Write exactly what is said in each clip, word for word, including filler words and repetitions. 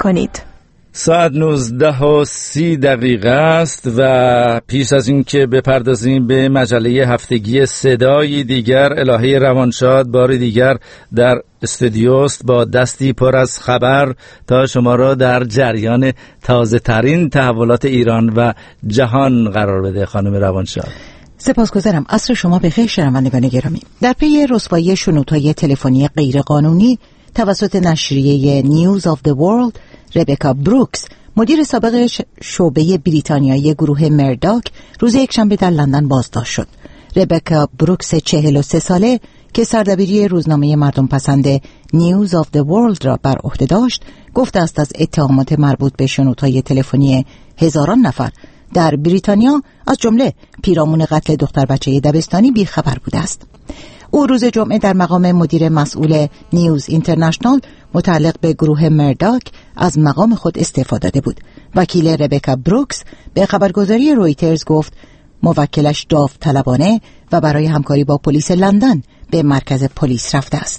کنید. ساعت نوزده و سی دقیقه است و پیش از این که بپردازیم به مجله هفتگی صدای دیگر، الهه روانشاد بار دیگر در استودیوست با دستی پر از خبر تا شما را در جریان تازه ترین تحولات ایران و جهان قرار بده. خانم روانشاد سپاسگزارم. عصر شما بخیر شنوندگان گرامی. در پی رسوایی شنودهای تلفنی غیرقانونی توسط نشریه نیوز آف دی ورلد، ربکا بروکس، مدیر سابق شعبه بریتانیایی گروه مرداک، روز یکشنبه در لندن بازداشت شد. ربکا بروکس چهل و سه ساله که سردبیری روزنامه مردم پسند نیوز آف دی ورلد را بر عهده داشت، گفته است از اتهامات مربوط به شنودهای تلفنی هزاران نفر در بریتانیا از جمله پیرامون قتل دختر بچه دبستانی بیخبر بوده است. او روز جمعه در مقام مدیر مسئول نیوز اینترنشنال متعلق به گروه مرداک از مقام خود استعفا داده بود. وکیل ربکا بروکس به خبرگزاری رویترز گفت موکلش داوطلبانه و برای همکاری با پلیس لندن به مرکز پلیس رفته است.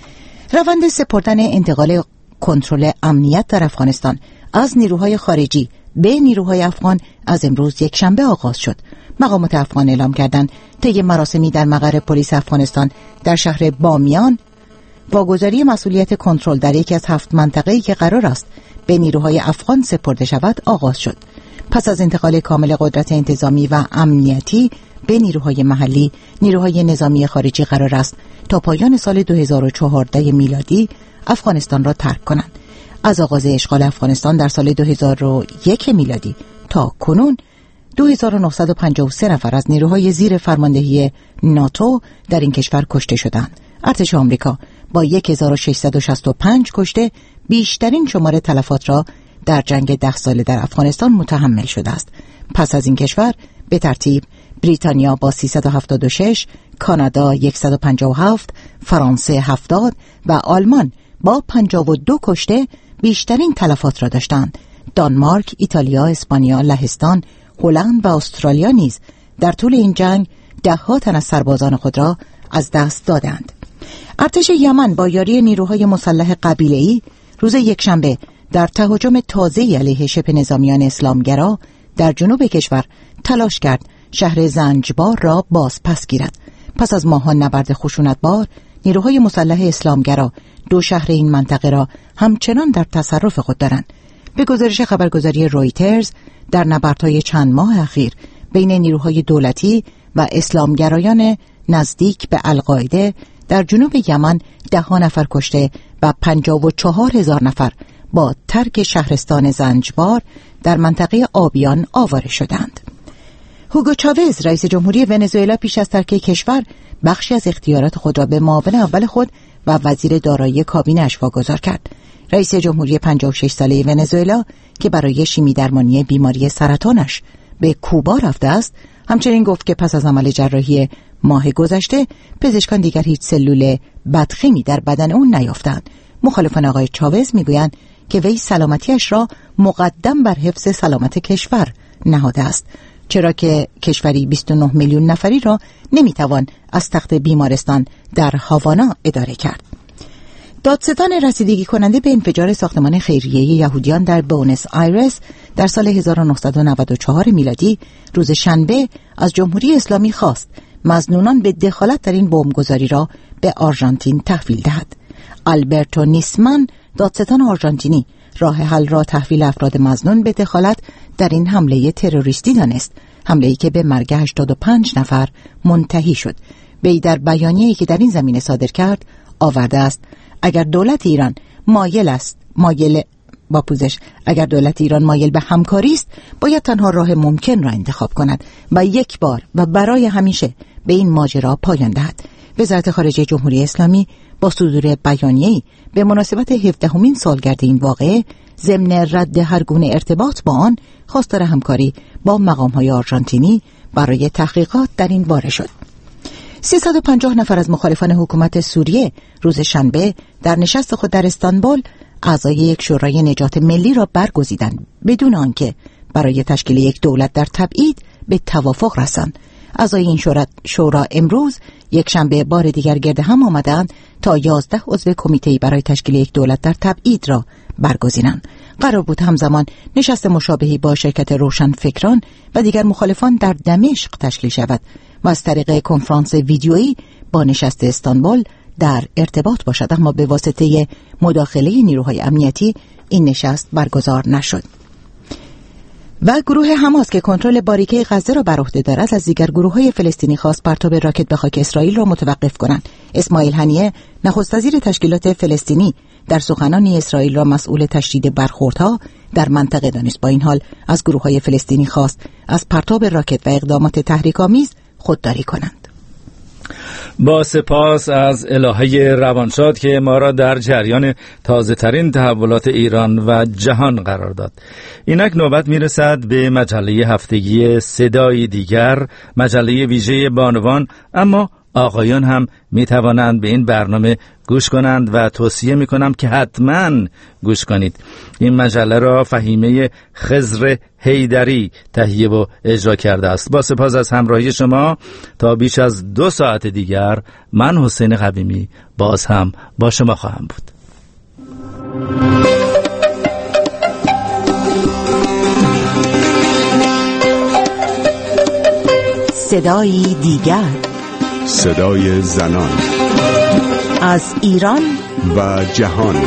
روند سپردن انتقال کنترل امنیت در افغانستان از نیروهای خارجی به نیروهای افغان از امروز یک شنبه آغاز شد. مقامات افغان اعلام کردند طی مراسمی در مقر پلیس افغانستان در شهر بامیان واگذاری مسئولیت کنترل در یکی از هفت منطقه‌ای که قرار است به نیروهای افغان سپرده شود آغاز شد. پس از انتقال کامل قدرت انتظامی و امنیتی به نیروهای محلی، نیروهای نظامی خارجی قرار است تا پایان سال دو هزار و چهارده میلادی افغانستان را ترک کنند. از آغاز اشغال افغانستان در سال دو هزار و یک میلادی تا کنون دو هزار و نهصد و پنجاه و سه نفر از نیروهای زیر فرماندهی ناتو در این کشور کشته شدند. ارتش آمریکا با هزار و ششصد و شصت و پنج کشته بیشترین شمار تلفات را در جنگ ده ساله در افغانستان متحمل شده است. پس از این کشور به ترتیب بریتانیا با سیصد و هفتاد و شش، کانادا صد و پنجاه و هفت، فرانسه هفتاد و آلمان با پنجاه و دو کشته بیشترین تلفات را داشتند. دانمارک، ایتالیا، اسپانیا، لهستان، هلند و استرالیا نیز در طول این جنگ ده ها تن از سربازان خود را از دست دادند. ارتش یمن با یاری نیروهای مسلح قبیله‌ای روز یکشنبه در تهاجم تازه‌ای علیه شبه نظامیان اسلامگرا در جنوب کشور تلاش کرد شهر زنجبار را باز پس گیرد. پس از ماهان نبرد خشونتبار، نیروهای مسلح اسلامگرا دو شهر این منطقه را همچنان در تصرف خود دارند. به گزارش خبرگزاری رویترز، در نبردهای چند ماه اخیر بین نیروهای دولتی و اسلامگرایان نزدیک به القاعده در جنوب یمن ده ها نفر کشته و پنجاه و چهار هزار نفر با ترک شهرستان زنجبار در منطقه آبیان آواره شدند. هوگو چاوز، رئیس جمهوری ونزوئلا، پیش از ترک کشور بخشی از اختیارات خود را به معاون اول خود و وزیر دارایی کابینه‌اش واگذار کرد. رئیس جمهوری پنجاه و شش ساله ونزوئلا که برای شیمی درمانی بیماری سرطانش به کوبا رفته است، همچنین گفت که پس از عمل جراحی ماه گذشته پزشکان دیگر هیچ سلول بدخیمی در بدن اون نیافتند. مخالفان آقای چاوز میگویند که وی سلامتیش را مقدم بر حفظ سلامت کشور نهاده است، چرا که کشوری بیست و نه میلیون نفری را نمیتوان از تخت بیمارستان در هاوانا اداره کرد. دادستان رسیدگی کننده به انفجار ساختمان خیریه یهودیان در بونس آیرس در سال هزار و نهصد و نود و چهار میلادی روز شنبه از جمهوری اسلامی خواست مظنونان به دخالت در این بمبگذاری را به آرژانتین تحویل دهد. آلبرتو نیسمن، دادستان آرژانتینی، راه حل را تحویل افراد مظنون به دخالت در این حمله تروریستی دانست، حمله‌ای که به مرگ هشتاد و پنج نفر منتهی شد. وی در بیانیه‌ای که در این زمینه صادر کرد آورده است اگر دولت ایران مایل است مایل با پوزش اگر دولت ایران مایل به همکاری است، باید تنها راه ممکن را انتخاب کند و یک بار و برای همیشه به این ماجرا پایان دهد. وزارت خارجه جمهوری اسلامی با صدور بیانیه‌ای به مناسبت هفدهمین سالگرد این واقعه ضمن رد هر گونه ارتباط با آن خواستار همکاری با مقام‌های آرژانتینی برای تحقیقات در این باره شد. سیصد و پنجاه نفر از مخالفان حکومت سوریه روز شنبه در نشست خود در استانبول اعضای یک شورای نجات ملی را برگزیدند بدون آنکه برای تشکیل یک دولت در تبعید به توافق رسند. اعضای این شورا, شورا امروز یک شنبه بار دیگر گرد هم آمدند تا یازده عضو کمیته برای تشکیل یک دولت در تبعید را برگزینند. قرار بود همزمان نشست مشابهی با شرکت روشنفکران و دیگر مخالفان در دمشق تشکیل شود و از طریق کنفرانس ویدیویی با نشست استانبول در ارتباط باشد، اما به واسطه مداخله نیروهای امنیتی این نشست برگزار نشد. و گروه حماس که کنترل باریکه غزه را بر عهده دارد از دیگر گروه‌های فلسطینی خواست پرتاب راکت به خاک اسرائیل را متوقف کنند. اسماعیل هنیه نخست وزیر تشکیلات فلسطینی در سخنانی اسرائیل را مسئول تشدید برخوردها در منطقه دانست. با این حال از گروه‌های فلسطینی خواست از پرتاب راکت و اقدامات تحریک‌آمیز خودداری کنند. با سپاس از الهه روانشاد که ما را در جریان تازه ترین تحولات ایران و جهان قرار داد. اینک نوبت میرسد به مجله هفتگی صدای دیگر، مجله ویژه بانوان، اما آقایان هم می توانند به این برنامه گوش کنند و توصیه می کنم که حتما گوش کنید. این مجله را فهیمه خضر حیدری تهیه و اجرا کرده است. با سپاس از همراهی شما تا بیش از دو ساعت دیگر من حسین قویمی باز هم با شما خواهم بود. صدای دیگر، صدای زنان از ایران و جهان.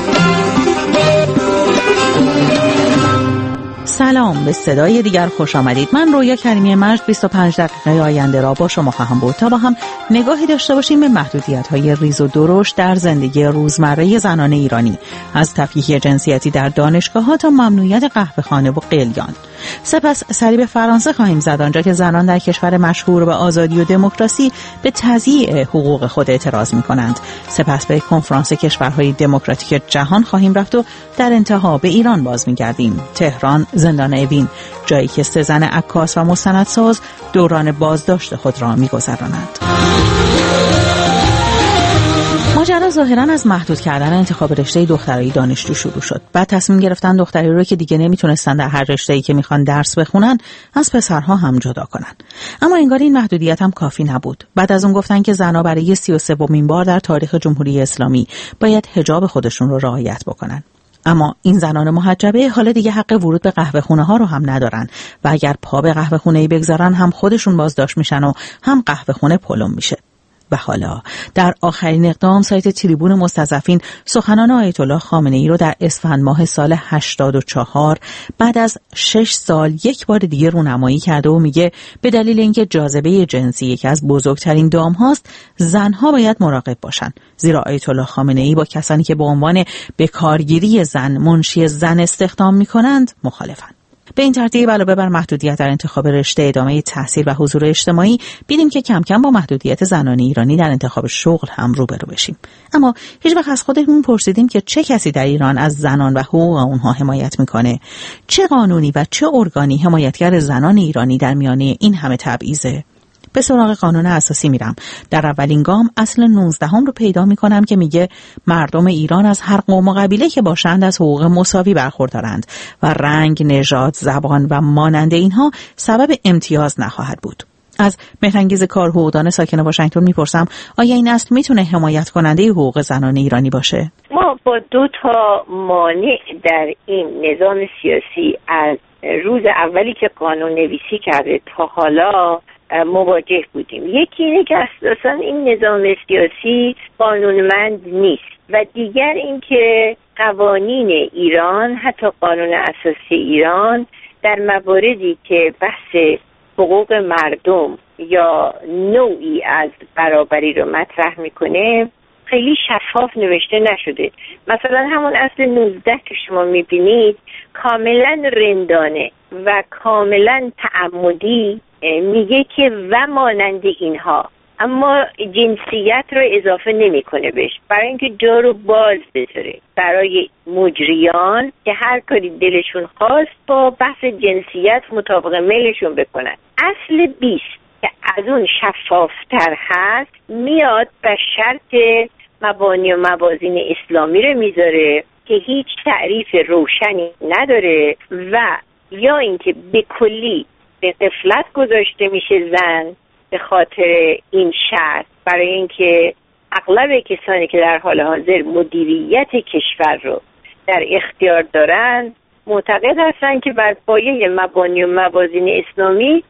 سلام، به صدای دیگر خوش آمدید. من رویا کریمی مجد بیست و پنج دقیقه آینده را با شما خواهم بود تا با هم نگاهی داشته باشیم به محدودیت‌های ریز و درشت در زندگی روزمره زنان ایرانی، از تفکیک جنسیتی در دانشگاه‌ها تا ممنوعیت قهوه‌خانه و قلیان. سپس سری به فرانسه خواهیم زد، آنجا که زنان در کشور مشهور به آزادی و دموکراسی به تضییع حقوق خود اعتراض می‌کنند. سپس به کنفرانس کشورهای دموکراتیک جهان خواهیم رفت و در انتها به ایران باز می‌گردیم. تهران، زندان اوین، جایی که سه زن عکاس و مستندساز دوران بازداشت خود را می‌گذرانند. ماجرا ظاهراً از محدود کردن انتخاب رشته دخترای دانشجو شروع شد. بعد تصمیم گرفتن دختری رو که دیگه نمیتونستن در هر رشته‌ای که میخوان درس بخونن از پسرها هم جدا کنن. اما انگار این محدودیت هم کافی نبود. بعد از اون گفتن که زنها برای سی و سومین بار در تاریخ جمهوری اسلامی باید حجاب خودشون رو رعایت بکنن. اما این زنان محجبه حالا دیگه حق ورود به قهوه خونه ها رو هم ندارن و اگر پا به قهوه خونه‌ای بگذارن هم خودشون بازداشت میشن و هم قهوه خونه پلم میشه. و حالا در آخرین اقدام سایت تریبون مستضعفین سخنان آیت الله خامنه‌ای رو در اسفند ماه سال هشتاد و چهار بعد از شش سال یک بار دیگه رونمایی کرده و میگه به دلیل اینکه جاذبه جنسی یکی از بزرگترین دام هاست، زنها باید مراقب باشن، زیرا آیت الله خامنه‌ای با کسانی که به عنوان بکارگیری زن منشی زن استخدام میکنند مخالفن. به این ترتیب علاوه بر محدودیت در انتخاب رشته، ادامه تحصیل و حضور اجتماعی، دیدیم که کم کم با محدودیت زنان ایرانی در انتخاب شغل هم روبرو بشیم. اما هیچ وقت از خودمون پرسیدیم که چه کسی در ایران از زنان و حقوق اونها حمایت میکنه؟ چه قانونی و چه ارگانی حمایتگر زنان ایرانی در میانه این همه تبعیضه؟ به سراغ قانون اساسی میرم. در اولین گام اصل نوزدهم رو پیدا میکنم که میگه مردم ایران از هر قوم و قبیله که باشند از حقوق مساوی برخوردارند و رنگ، نژاد، زبان و مانند اینها سبب امتیاز نخواهد بود. از مهرانگیز کار حقوقدان ساکن واشنگتن میپرسم آیا این اصل میتونه حمایت کننده حقوق زنان ایرانی باشه؟ ما با دو تا مانع در این نظام سیاسی از روز اولی که قانون نویسی کرده تا حالا مواجه بودیم. یکی اینه که اساساً این نظام سیاسی قانونمند نیست و دیگر اینکه قوانین ایران، حتی قانون اساسی ایران، در مواردی که بحث حقوق مردم یا نوعی از برابری رو مطرح میکنه خیلی شفاف نوشته نشده. مثلا همون اصل نوزده که شما میبینید کاملا رندانه و کاملا تعمدی میگه که و مانند اینها، اما جنسیت رو اضافه نمیکنه بهش برای اینکه جا رو باز بذاره برای مجریان که هر کاری دلشون خواست با بحث جنسیت مطابق میلشون بکنن. اصل بیست که از اون شفافتر هست میاد به شرط مبانی و موازین اسلامی رو میذاره که هیچ تعریف روشنی نداره و یا اینکه به کلی به غفلت گذاشته میشه زن به خاطر این شرط، برای اینکه اغلب کسانی که در حال حاضر مدیریت کشور رو در اختیار دارن معتقد هستند که بر پایه مبانی و موازین اسلامی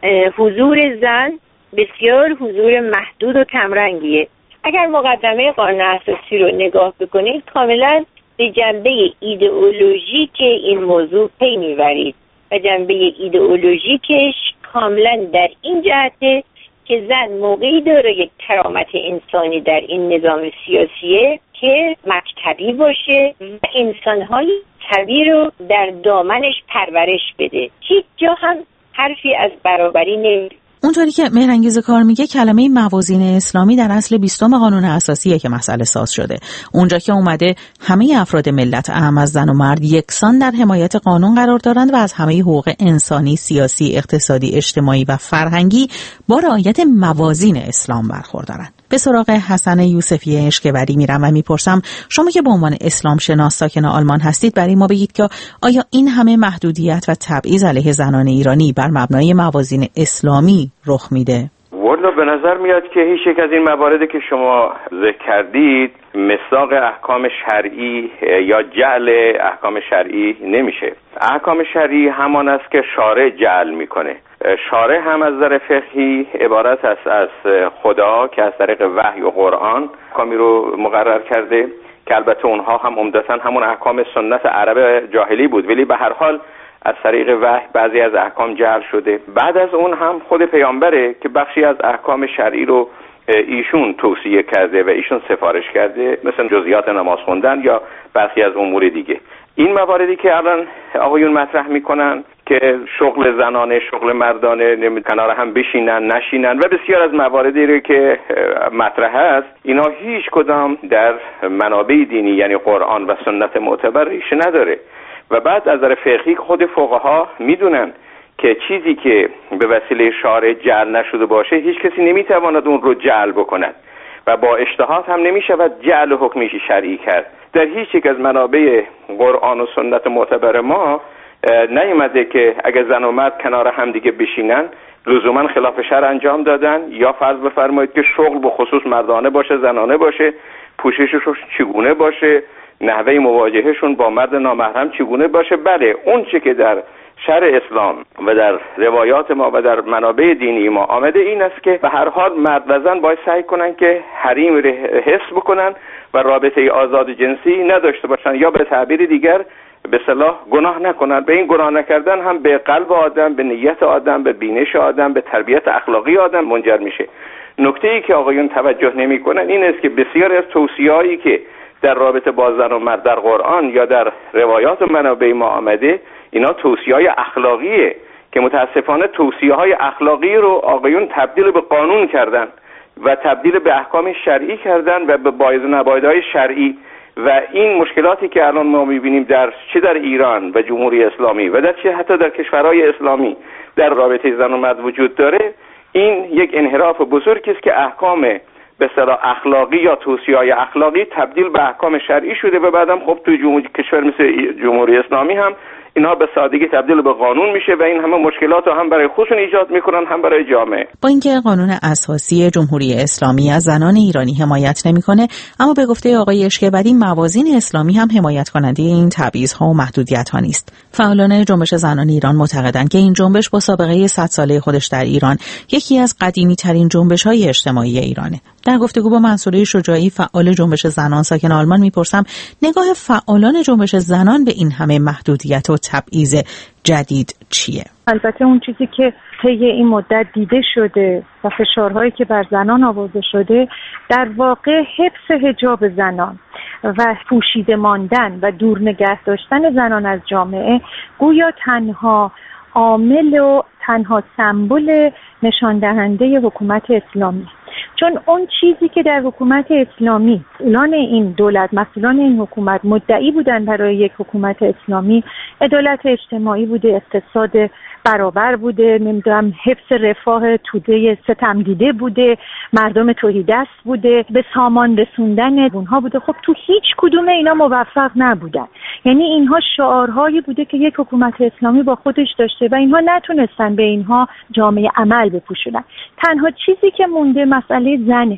حضور زن بسیار حضور محدود و کمرنگیه. اگر مقدمه قانون اساسی رو نگاه بکنید کاملا به جنبه ایدئولوژیک این موضوع پی میبرید و جنبه ایدئولوژیکش کاملا در این جهته که زن موقعی داره یک کرامت انسانی در این نظام سیاسیه که مکتبی باشه و انسانهای طبیعی رو در دامنش پرورش بده. هیچ جا هم حرفی از برابری نمیشه. اونطوری که مهرانگیز کار میگه کلمه موازین اسلامی در اصل بیستم قانون اساسیه که مسئله ساز شده. اونجا که اومده همه افراد ملت اعم از زن و مرد یکسان در حمایت قانون قرار دارند و از همه حقوق انسانی، سیاسی، اقتصادی، اجتماعی و فرهنگی با رعایت موازین اسلام برخوردارند. به سراغ حسن یوسفی اشکبری میرم و میپرسم شما که به عنوان اسلام شناس ساکن آلمان هستید برای ما بگید که آیا این همه محدودیت و تبعیض علیه زنان ایرانی بر مبنای موازین اسلامی رخ میده؟ والا به نظر میاد که هیچ یک از این مواردی که شما ذکر کردید مصداق احکام شرعی یا جعل احکام شرعی نمیشه. احکام شرعی همان است که شارع جعل میکنه. شارع هم از نظر فقهی عبارت است از خدا که از طریق وحی و قرآن احکامی رو مقرر کرده که البته اونها هم عمدتاً همون احکام سنت عرب جاهلی بود، ولی به هر حال از طریق وحی بعضی از احکام جعل شده. بعد از اون هم خود پیامبره که بخشی از احکام شرعی رو ایشون توصیه کرده و ایشون سفارش کرده، مثلا جزئیات نماز خوندن یا برخی از امور دیگه. این مواردی که الان آقایون مطرح میکنن که شغل زنانه، شغل مردانه، کنار هم بشینن نشینن و بسیار از مواردی رو که مطرح است، اینا هیچ کدام در منابع دینی یعنی قرآن و سنت معتبر ریشه نداره. و بعد از نظر فقهی خود فقها میدونن که چیزی که به وسیله شارع جعل نشده باشه هیچ کسی نمیتواند اون رو جعل بکند و با اجتهاد هم نمیشود جعل حکمی شرعی کرد. در هیچ یک از منابع قرآن و سنت معتبر ما نیومده که اگر زن و مرد کنار هم دیگه بشینن لزوما خلاف شرع انجام دادن، یا فرض بفرمایید که شغل به خصوص مردانه باشه زنانه باشه، پوشششون چگونه باشه، نحوه مواجهشون با مرد نامحرم چگونه باشه. بله، اون چه که در شرع اسلام و در روایات ما و در منابع دینی ما آمده این است که به هر حال مرد و زن باید سعی کنن که حریم رو حفظ بکنن و رابطه آزاد جنسی نداشته باشن، یا به تعبیر دیگر به اصطلاح گناه نکنن. به این گناه نکردن هم به قلب آدم، به نیت آدم، به بینش آدم، به تربیت اخلاقی آدم منجر میشه. نکته‌ای که آقایون توجه نمی‌کنن این است که بسیاری از توصیه‌هایی که در رابطه با زن و مرد در قرآن یا در روایات منابع ما آمده، اینا توصیه‌های اخلاقیه که متاسفانه توصیه‌های اخلاقی رو آقایون تبدیل به قانون کردن و تبدیل به احکام شرعی کردن و به باید و نبایدهای شرعی. و این مشکلاتی که الان ما می‌بینیم در چه در ایران و جمهوری اسلامی و در چه حتی در کشورهای اسلامی در رابطه زن و مرد وجود داره، این یک انحراف بزرگی است که احکام به اصطلاح اخلاقی یا توصیه‌های اخلاقی تبدیل به احکام شرعی شده و بعدم خب توی جمهوری کشور مثل جمهوری اسلامی هم اینا به سادگی تبدیل به قانون میشه و این همه مشکلات رو هم برای خودشون ایجاد میکنن هم برای جامعه. با اینکه قانون اساسی جمهوری اسلامی از زنان ایرانی حمایت نمیکنه، اما به گفته آقای اشکبری موازین اسلامی هم حمایت کننده این تبعیض‌ها و محدودیت‌ها نیست. فعالان جنبش زنان ایران معتقدند که این جنبش با سابقه صد ساله خودش در ایران یکی از قدیمی‌ترین جنبش‌های اجتماعی ایرانه. در گفتگو با منصوره شجاعی فعال جنبش زنان ساکن آلمان میپرسم نگاه فعالان جنبش زنان به این همه محدودیت و تبعیض جدید چیه؟ البته اون چیزی که طی این مدت دیده شده و فشارهایی که بر زنان آورده شده در واقع حفظ حجاب زنان و پوشیده ماندن و دور نگه داشتن زنان از جامعه گویا تنها عامل و تنها سمبل نشان دهنده حکومت اسلامی، چون اون چیزی که در حکومت اسلامی مسئولان این دولت، مسئولان این حکومت مدعی بودن برای یک حکومت اسلامی، عدالت اجتماعی بوده، اقتصاد برابر بوده، نمیدونم حفظ رفاه توده ستم دیده بوده، مردم تهیدست بوده، به سامان رسوندن اونها بوده. خب تو هیچ کدوم اینا موفق نبودن. یعنی اینها شعارهایی بوده که یک حکومت اسلامی با خودش داشته و اینها نتونستن به اینها جامعه عمل بپوشونن. تنها چیزی که مونده مسئله زنه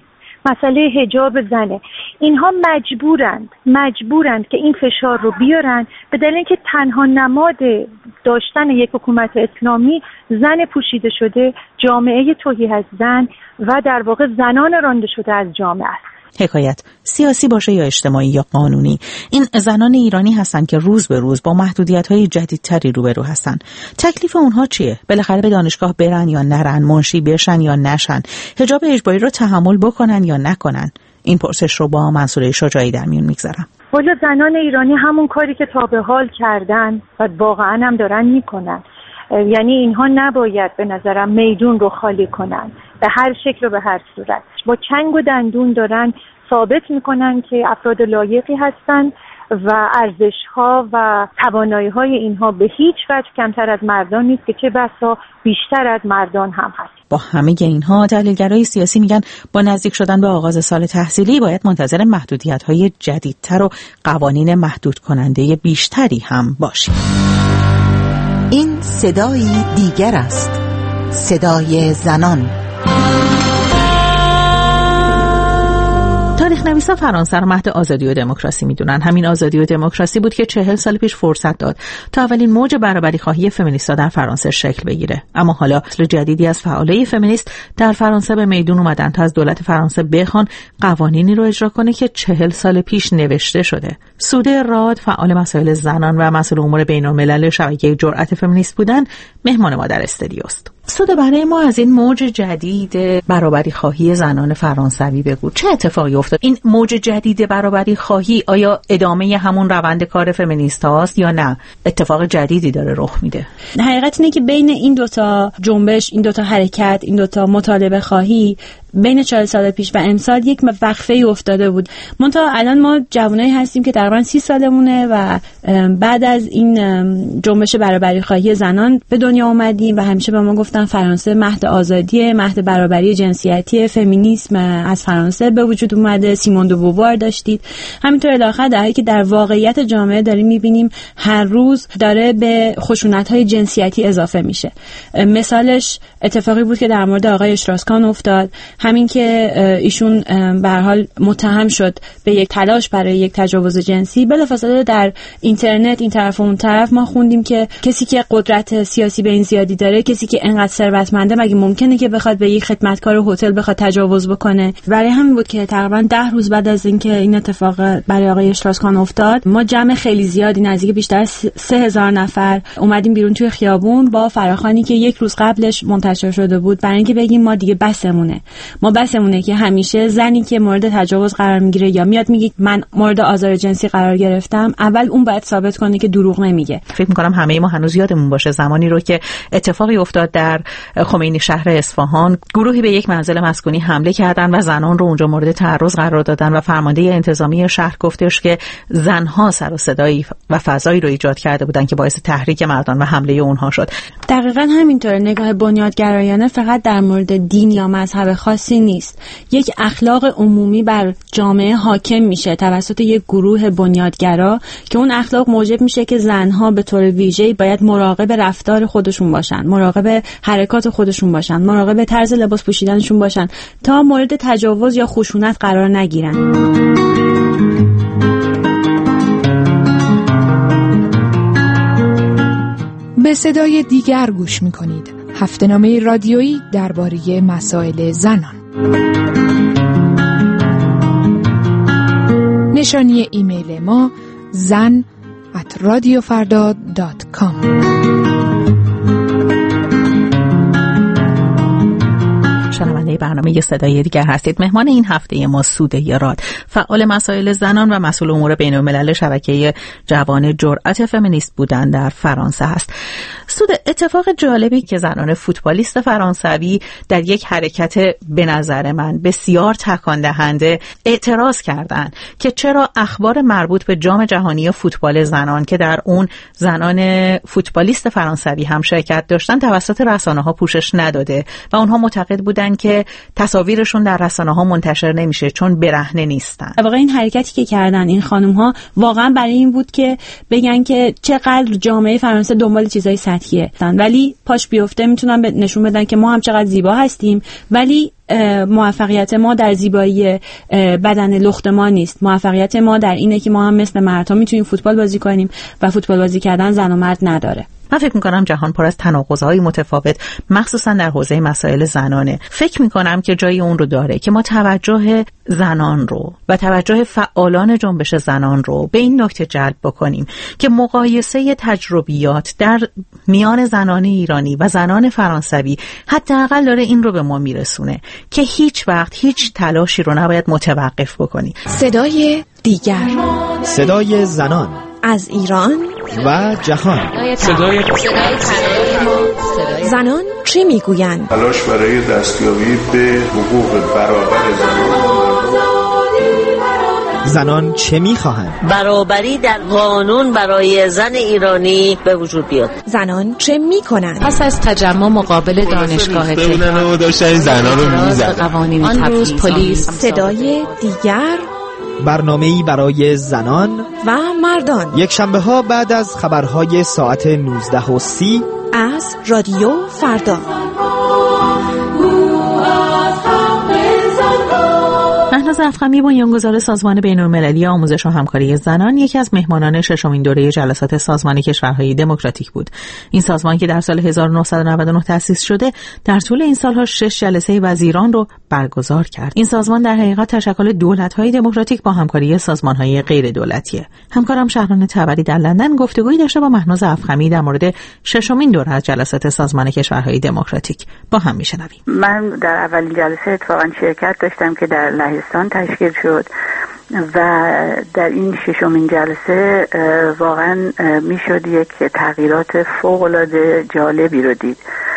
مسئله حجاب زنه. اینها مجبورند مجبورند که این فشار رو بیارن، به دلیل اینکه تنها نماد داشتن یک حکومت اسلامی زن پوشیده شده، جامعه توحید از زن و در واقع زنان رانده شده از جامعه است. حکایت سیاسی باشه یا اجتماعی یا قانونی، این زنان ایرانی هستن که روز به روز با محدودیت‌های جدیدتری روبرو هستن. تکلیف اونها چیه؟ بالاخره به دانشگاه برن یا نرن، منشی بشن یا نشن، حجاب اجباری رو تحمل بکنن یا نکنن؟ این پرسش رو با منصوره شجاعی در میون میگذارم. والا زنان ایرانی همون کاری که تا به حال کردن و واقعا هم دارن میکنن، یعنی اینها نباید به نظرم میدون رو خالی کنن به هر شکل و به هر صورت. با چنگ و دندون دارن ثابت میکنن که افراد لایقی هستن و ارزش‌ها و توانایی‌های اینها به هیچ وجه کمتر از مردان نیست که چه بسا بیشتر از مردان هم هست. با همه اینها تحلیلگرای سیاسی میگن با نزدیک شدن به آغاز سال تحصیلی باید منتظر محدودیت‌های جدیدتر و قوانین محدود کننده بیشتری هم باشیم. این صدایی دیگر است، صدای زنان. تاریخ نویسان فرانسه رو مهد آزادی و دموکراسی میدونن. همین آزادی و دموکراسی بود که چهل سال پیش فرصت داد تا اولین موج برابری خواهی فمینیست‌ها در فرانسه شکل بگیره. اما حالا اصل جدیدی از فعالای فمینیست در فرانسه به میدون اومدن تا از دولت فرانسه بخوان قوانینی رو اجرا کنه که چهل سال پیش نوشته شده. سوده راد، فعال مسائل زنان و مسئول امور بین‌الملل شبکه جرأت فمینیست بودن، مهمان ما در استودیوست. سوده، برای ما از این موج جدید برابری خواهی زنان فرانسوی بگو، چه اتفاقی افتاد؟ این موج جدید برابری خواهی آیا ادامه همون روند کار فمینیست هاست یا نه اتفاق جدیدی داره رخ میده؟ حقیقت اینه که بین این دوتا جنبش، این دوتا حرکت، این دوتا مطالبه خواهی بین چهل سال پیش و امسال یک وقفه ای افتاده بود. منتها الان ما جوانایی هستیم که تقریبا سی سالمونه و بعد از این جنبش برابری خواهی زنان به دنیا اومدیم و همیشه به ما گفتن فرانسه مهد آزادی، مهد برابری جنسیتی، فمینیسم از فرانسه به وجود اومده، سیمون دو بووار داشتید. همینطور الی آخر، در حالی که در واقعیت جامعه داریم میبینیم هر روز داره به خشونت‌های جنسیتی اضافه میشه. مثالش اتفاقی بود که در مورد آقای اشتراسکان افتاد، همین که ایشون به هر حال متهم شد به یک تلاش برای یک تجاوز جنسی. بلافاصله در اینترنت این طرف و اون طرف ما خوندیم که کسی که قدرت سیاسی به این زیادی داره، کسی که انقدر ثروتمنده، مگه ممکنه که بخواد به یک خدمتکار هتل بخواد تجاوز بکنه؟ برای همین بود که تقریبا ده روز بعد از اینکه این اتفاق برای آقای اشتراسکان افتاد، ما جمع خیلی زیادی، نزدیک بیشتر از سه هزار نفر اومدیم بیرون توی خیابون با فراخوانی که یک روز قبلش منتشر شده بود، برای اینکه بگیم ما دیگه بسمونه. ما بسمونه که همیشه زنی که مورد تجاوز قرار میگیره یا میاد میگه من مورد آزار جنسی قرار گرفتم، اول اون باید ثابت کنه که دروغ نمیگه. فکر میکنم همه ما هنوز یادمون باشه زمانی رو که اتفاقی افتاد در خمینی شهر اصفهان، گروهی به یک منزل مسکونی حمله کردن و زنان رو اونجا مورد تعرض قرار دادن و فرمانده انتظامی شهر گفتش که زنها سر و صدایی و فضایی رو ایجاد کرده بودن که باعث تحریک مردان و حمله اونها شد. دقیقاً همینطوره. نگاه بنیادگرایانه فقط در مورد دین یا مذهب خاصی نیست، یک اخلاق عمومی بر جامعه حاکم میشه توسط یک گروه بنیادگرا که اون اخلاق موجب میشه که زنها به طور ویژه‌ای باید مراقب رفتار خودشون باشن، مراقب حرکات خودشون باشن، مراقب طرز لباس پوشیدنشون باشن تا مورد تجاوز یا خشونت قرار نگیرن. به صدای دیگر گوش میکنید، هفته‌نامه رادیویی درباره مسائل زنان. نشانی ایمیل ما زن ات رادیو فردا دات کام. شنونده برنامه صدای دیگر هستید. مهمان این هفته ما سوده راد، فعال مسائل زنان و مسئول امور بین‌الملل شبکه جوان جرأت فمینیست بودن در فرانسه هست. سوده، اتفاق جالبی که زنان فوتبالیست فرانسوی در یک حرکت به نظر من بسیار تکان دهنده اعتراض کردند که چرا اخبار مربوط به جام جهانی فوتبال زنان که در اون زنان فوتبالیست فرانسوی هم شرکت داشتن توسط رسانه‌ها پوشش نداده و اونها معتقد بودن که تصاویرشون در رسانه‌ها منتشر نمیشه چون برهنه نیستن. واقعا این حرکتی که کردن این خانم‌ها واقعا برای این بود که بگن که چقدر جامعه فرانسه دنبال چیزای سطحی سطحیه، ولی پاش بیفته میتونن نشون بدن که ما هم چقدر زیبا هستیم، ولی موفقیت ما در زیبایی بدن لخت ما نیست. موفقیت ما در اینه که ما هم مثل مردها میتونیم فوتبال بازی کنیم و فوتبال بازی کردن زن و مرد نداره. من فکر میکنم جهان پر از تناقض‌های متفاوت مخصوصا در حوزه مسائل زنانه. فکر میکنم که جای اون رو داره که ما توجه زنان رو و توجه فعالان جنبش زنان رو به این نکته جلب بکنیم که مقایسه تجربیات در میان زنان ایرانی و زنان فرانسوی حداقل داره این رو به ما میرسونه که هیچ وقت هیچ تلاشی رو نباید متوقف بکنیم. صدای دیگر، صدای زنان از ایران و جهان. صدای زنان چه میگویند؟ تلاش برای دستیابی به حقوق برابر زنان. زنان چه میخواهند؟ برابری در قانون برای زن ایرانی به وجود بیاد. زنان چه میکنند؟ پس از تجمع مقابل دانشگاه تهران و داشتن زنان رو میزدن. قوانین آن روز پلیس. صدای دیگر، برنامه‌ای برای زنان و مردان، یک شنبه ها بعد از خبرهای ساعت نوزده و سی از رادیو فردا. مهناز افخمی، بنیانگذار سازمان بین‌المللی آموزش و همکاری زنان، یکی از مهمانان ششمین دوره جلسات سازمان کشورهای دموکراتیک بود. این سازمان که در سال هزار و نهصد و نود و نه تأسیس شده، در طول این سالها شش جلسه وزیران رو برگزار کرد. این سازمان در حقیقت تشکل دولت‌های دموکراتیک با همکاری سازمان‌های غیر دولتیه. همکارم شهران تبری در لندن گفتگویی داشته با مهناز افخمی در مورد ششمین دوره از جلسات سازمان کشورهای دموکراتیک. با هم میشنویم. من در اولین جلسه اتفاقاً شرکت داشتم که در لهستان تشکیل شد و در این ششمین جلسه واقعا میشد یک تغییرات فوق‌العاده جالبی رو دید.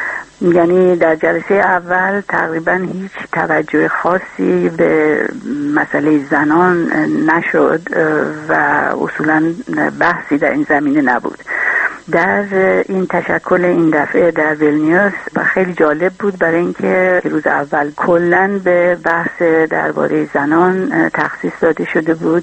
یعنی در جلسه اول تقریبا هیچ توجه خاصی به مسئله زنان نشد و اصولا بحثی در این زمینه نبود. در این تشکل این دفعه در ویلنیوس خیلی جالب بود برای اینکه روز اول کلاً به بحث درباره زنان تخصیص داده شده بود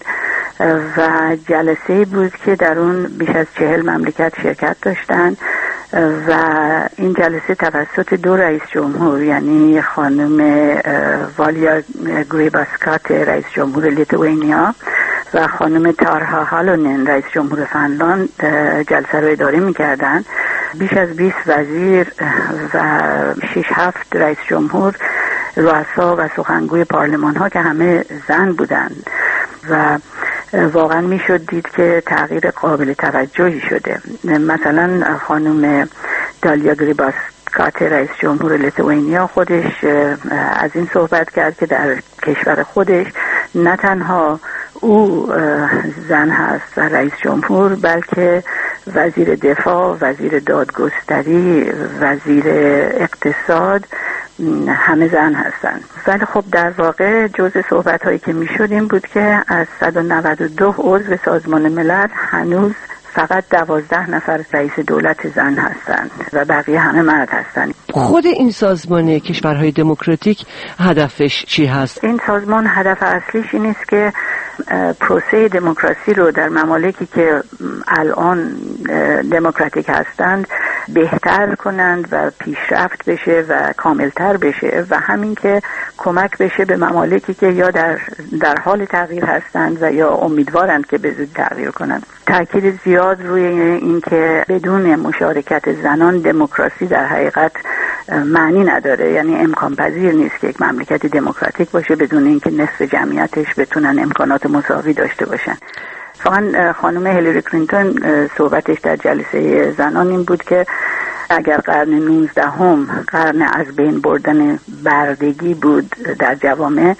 و جلسه‌ای بود که در اون بیش از چهل مملکت شرکت داشتن و این جلسه توسط دو رئیس جمهور، یعنی خانم والیا گریباسکات رئیس جمهور لیتوانیا و خانم تارها هالونن رئیس جمهور فنلاند جلسه رو اداره می‌کردند. بیش از بیست وزیر و شش هفت رئیس جمهور، رؤسا و سخنگوی پارلمان ها که همه زن بودند و واقعا میشد دید که تغییر قابل توجهی شده. مثلا خانم دالیا گریباسکات رئیس جمهور لیتوانیا خودش از این صحبت کرد که در کشور خودش نه تنها او زن هست و رئیس جمهور، بلکه وزیر دفاع، وزیر دادگستری، وزیر اقتصاد همه زن هستن. ولی خب در واقع جزء صحبت هایی که می شد این بود که از صد و نود و دو عضو سازمان ملل هنوز فقط دوازده نفر رئیس دولت زن هستند و بقیه همه مرد هستند. خود این سازمان کشورهای دموکراتیک هدفش چی هست؟ این سازمان هدف اصلیش این است که پروسه دموکراسی رو در ممالکی که الان دموکراتیک هستند بهتر کنند و پیشرفت بشه و کاملتر بشه و همین که کمک بشه به ممالکی که یا در در حال تغییر هستند و یا امیدوارند که به زودی تغییر کنند. تاکید زیاد روی این که بدون مشارکت زنان دموکراسی در حقیقت معنی نداره، یعنی امکان پذیر نیست که یک مملکت دموکراتیک باشه بدون اینکه نصف جمعیتش بتونن امکانات مساوی داشته باشن. فقط خانم هیلاری کلینتون صحبتش در جلسه زنان این بود که اگر قرن نوزدهم قرن از بین بردن بردگی بود در جوامع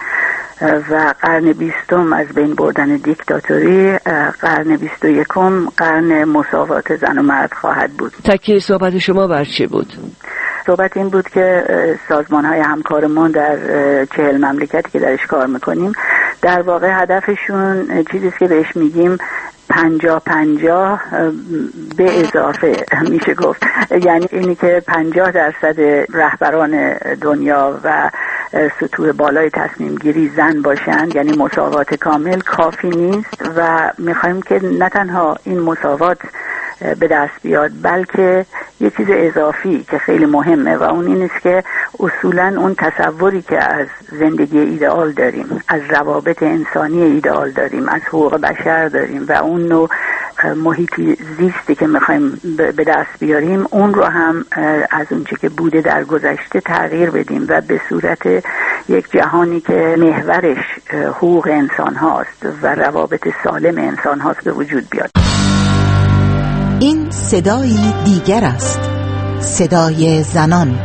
و قرن بیستم از بین بردن دیکتاتوری، قرن بیست و یکم قرن مساوات زن و مرد خواهد بود. تکی صحبت شما بر چه بود؟ صحبت این بود که سازمان‌های همکارمون در چهل مملکتی که درش کار میکنیم در واقع هدفشون چیزیست که بهش میگیم پنجاه پنجاه به اضافه میشه گفت، یعنی اینی که پنجاه درصد رهبران دنیا و سطوح بالای تصمیم گیری زن باشند، یعنی مساوات کامل کافی نیست و میخوایم که نه تنها این مساوات به دست بیاد بلکه یه چیز اضافی که خیلی مهمه و اون این است که اصولاً اون تصوری که از زندگی ایدئال داریم، از روابط انسانی ایدئال داریم، از حقوق بشر داریم و اون نوع محیطی زیستی که میخوایم به دست بیاریم، اون رو هم از اونچه که بوده در گذشته تغییر بدیم و به صورت یک جهانی که محورش حقوق انسان هاست و روابط سالم انسان هاست به وجود بیاد. این صدای دیگر است، صدای زنان.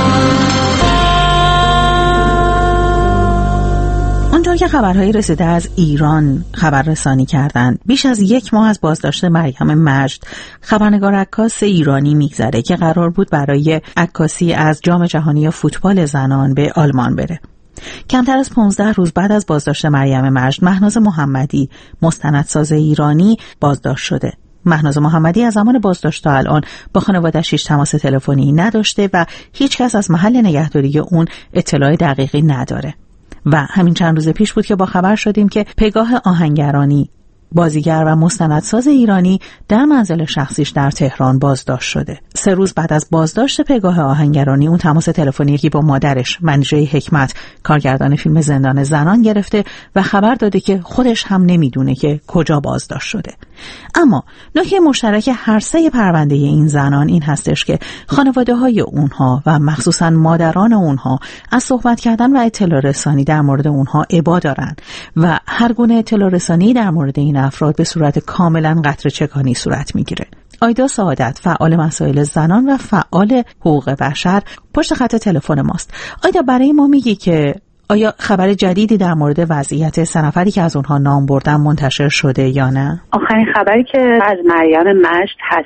اونجا که خبرهایی رسیده از ایران خبر رسانی کردند، بیش از یک ماه از بازداشت مریم مجد، خبرنگار عکاس ایرانی میگذره که قرار بود برای عکاسی از جام جهانی فوتبال زنان به آلمان بره. کمتر از پانزده روز بعد از بازداشت مریم مجد، مهناز محمدی، مستندساز ایرانی، بازداشت شده. مهناز محمدی از زمان بازداشت تا الان با خانواده‌اش هیچ تماس تلفنی نداشته و هیچ کس از محل نگهداری اون اطلاع دقیقی نداره. و همین چند روز پیش بود که با خبر شدیم که پگاه آهنگرانی، بازیگر و مستندساز ایرانی، در منزل شخصیش در تهران بازداشت شده. سه روز بعد از بازداشت پگاه آهنگرانی، اون تماس تلفنی با مادرش، منیژه حکمت، کارگردان فیلم زندان زنان، گرفته و خبر داده که خودش هم نمیدونه که کجا بازداشت شده. اما نکته مشترک هر سه پرونده این زنان این هستش که خانواده‌های اونها و مخصوصاً مادران اونها از صحبت کردن و اطلاع رسانی در مورد اونها ابا دارن و هر گونه اطلاع رسانی در مورد این افراد به صورت کاملاً قطره چکانی صورت میگیره. آیدا سعادت، فعال مسائل زنان و فعال حقوق بشر، پشت خط تلفن ماست. آیدا، برای ما میگی که آیا خبر جدیدی در مورد وضعیت سه نفری که از اونها نام بردن منتشر شده یا نه؟ آخرین خبری که از مریم مجد هست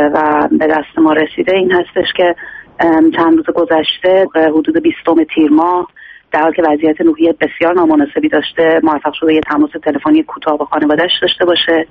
و به دست ما رسیده این هستش که چند روز گذشته حدود بیستم تیر ماه، در حالی که وضعیت روحی بسیار نامناسبی داشته، موفق شده یه تماس تلفنی کوتاه با خانواده‌اش داشته باشه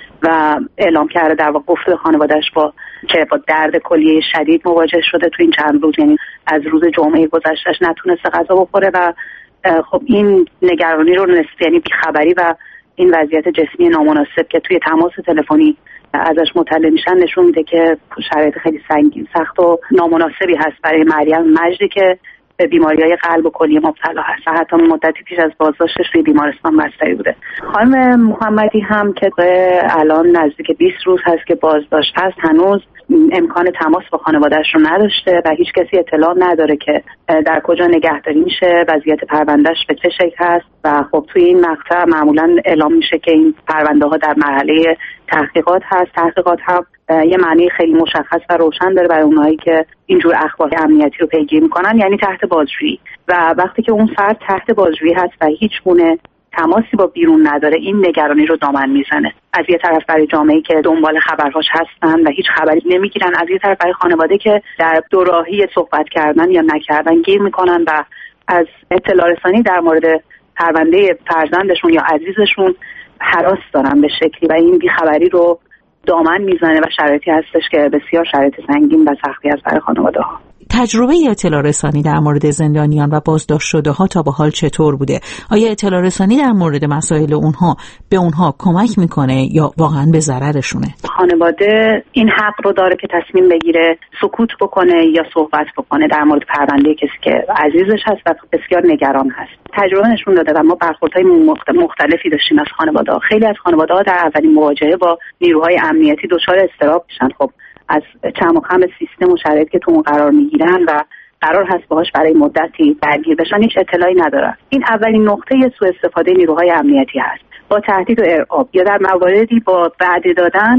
و اعلام کرده، در واقع گفته به خانواده‌اش با که با درد کلیه شدید مواجه شده تو این چند روز، یعنی از روز جمعه گذشتهش نتونسته غذا بخوره و خب این نگرانی رو نسبت، یعنی بیخبری و این وضعیت جسمی نامناسب که توی تماس تلفنی ازش مطلع میشن نشون میده که شرایط خیلی سنگین، سخت و نامناسبی هست برای مریم مجدی که به بیماری‌های قلب و کلیه مبتلا هست. حتی مدتی پیش از بازداشتش توی بیمارستان بستری بوده. خانم محمدی هم که الان نزدیک بیست روز هست که بازداشت هست، هنوز امکان تماس با خانواده‌اش رو نداشته و هیچ کسی اطلاع نداره که در کجا نگهداری میشه، وضعیت پروندهش به چه شکل هست و خب توی این مقطع معمولا اعلام میشه که این پرونده ها در مرحله تحقیقات هست. تحقیقات هم یه معنی خیلی مشخص و روشن داره برای اونایی که اینجور اخبار امنیتی رو پیگیری میکنن، یعنی تحت بازجویی. و وقتی که اون فرد تحت بازجویی هست و هیچ گونه تماسی با بیرون نداره، این نگرانی رو دامن میزنه. از یه طرف برای جامعه‌ای که دنبال خبرهاش هستن و هیچ خبری نمیگیرن، از یه طرف برای خانواده که در دوراهی صحبت کردن یا نکردن گیر میکنن و از اطلاع رسانی در مورد پرونده فرزندشون یا عزیزشون هراس دارن به شکلی و این بیخبری رو دامن میزنه و شرایطی هستش که بسیار شرایط سنگین و سختی است برای خانواده‌ها. تجربه اطلاع رسانی در مورد زندانیان و بازداشت شده ها تا به حال چطور بوده؟ آیا اطلاع رسانی در مورد مسائل اونها به اونها کمک میکنه یا واقعا به ضررشونه؟ خانواده این حق رو داره که تصمیم بگیره سکوت بکنه یا صحبت بکنه در مورد پرونده کسی که عزیزش هست و بسیار نگران هست. تجربه نشون داده و ما برخوردهای مختلفی داشتیم از خانواده‌ها. خیلی از خانواده‌ها در اولین مواجهه با نیروهای امنیتی دچار اضطراب میشن. خب از چم و خم سیستم و شرایطی که تو اون قرار میگیرن و قرار هست باهاش برای مدتی درگیر بشن هیچ اطلاعی ندارن. این اولین نقطه سوء استفاده نیروهای امنیتی هست. با تهدید و ارعاب یا در مواردی با وعده دادن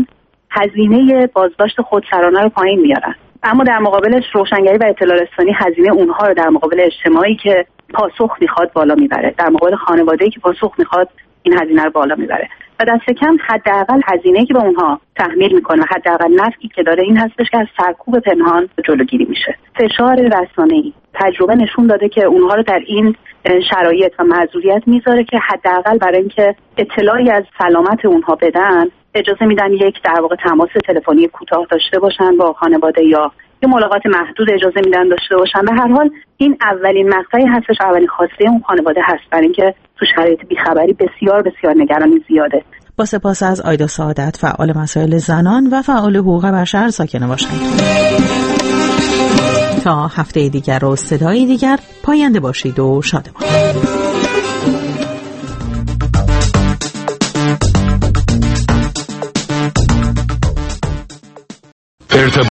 هزینه بازداشت خودسرانه رو پایین میارن، اما در مقابلش روشنگری و اطلاع رسانی هزینه اونها رو در مقابل اجتماعی که پاسخ میخواد بالا میبره، در مقابل خانواده‌ای که پاسخ میخواد این هزینه رو بالا میبره و دست کم حداقل هزینه‌ای که به اونها تحمیل میکنه، حداقل نفعی که داره این هستش که از سرکوب پنهان جلوگیری میشه. فشار رسانه‌ای تجربه نشون داده که اونها رو در این شرایط و معذوریت میذاره که حداقل برای اینکه اطلاعی از سلامت اونها بدن اجازه میدن یک در واقع تماس تلفنی کوتاه داشته باشن با خانواده یا یه ملاقات محدود اجازه میدن داشته باشن. به هر حال این اولین مقطعی هستش، اولین خواسته اون خانواده هست برای اینکه تو شرایط بیخبری بسیار بسیار نگرانی زیاده. با سپاس از آیدا سعادت، فعال مسائل زنان و فعال حقوق بشر ساکن واشنگتن. تا هفته دیگر و صدای دیگر، پاینده باشید و شادمان.